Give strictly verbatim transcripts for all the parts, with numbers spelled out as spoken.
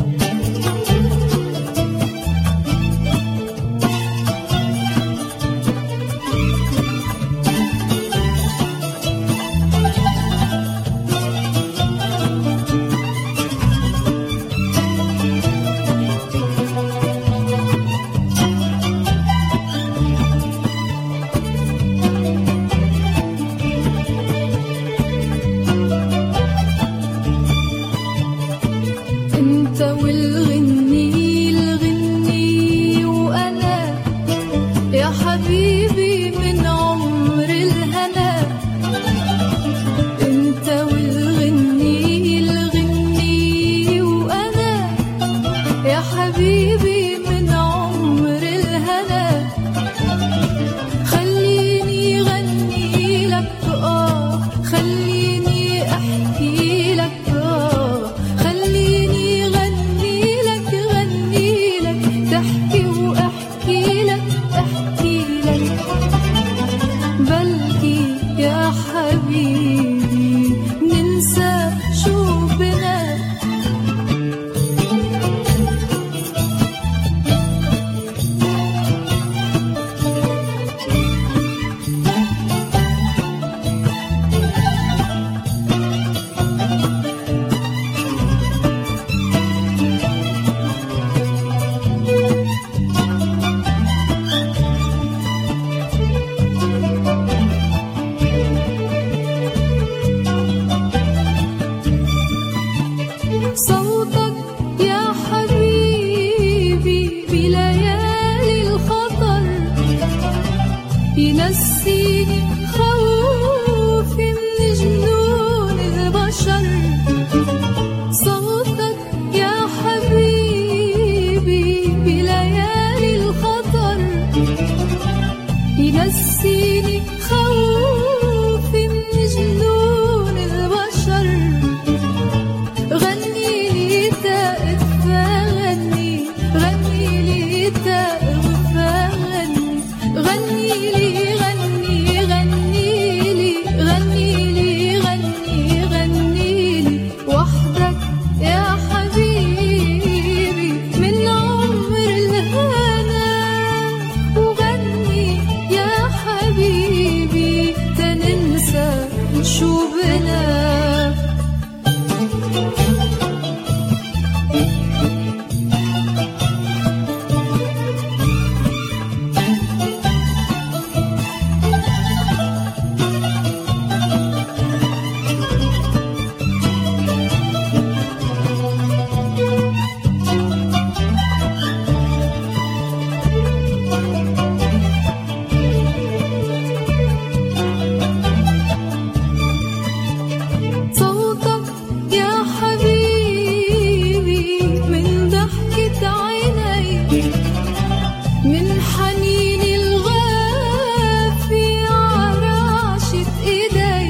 ينسيني خوفي من جنون البشر. صوتك يا حبيبي بليالي الخطر ينسيني خوفي من جنون البشر. غني لي تأفى غني غني لي تأفى غني غني لي غني غني لي غني لي غني غني لي وحدك يا حبيبي من عمر الهنا. وغني يا حبيبي تننسى شو بنا. من حنين الغافي عراشة إيدي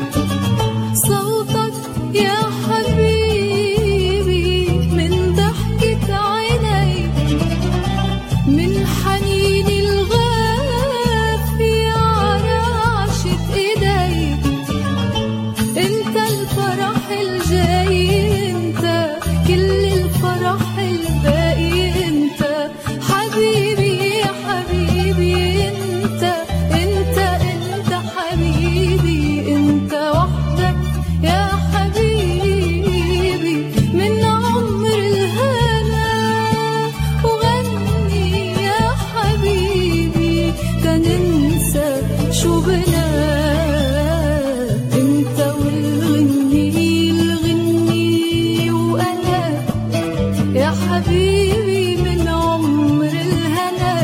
صوتك يا حبيبي من ضحكة عيني. من حنين الغافي عراشة إيدي انت الفرح الجاي انت كل الفرح الباقي انت حبيبي يا حبيبي انت انت انت حبيبي انت وحدك يا حبيبي من عمر الهنا. وغني يا حبيبي تننسى شو بنا. انت والغني الغني وانا يا حبيبي من عمر الهنا.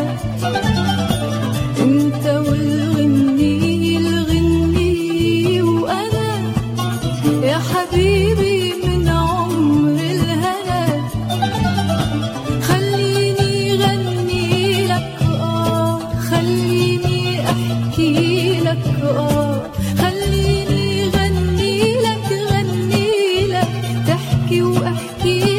انت والغني الغني وانا يا حبيبي من عمر الهنا. خليني غني لك اه خليني احكي لك اه خليني غني لك غني لك تحكي واحكي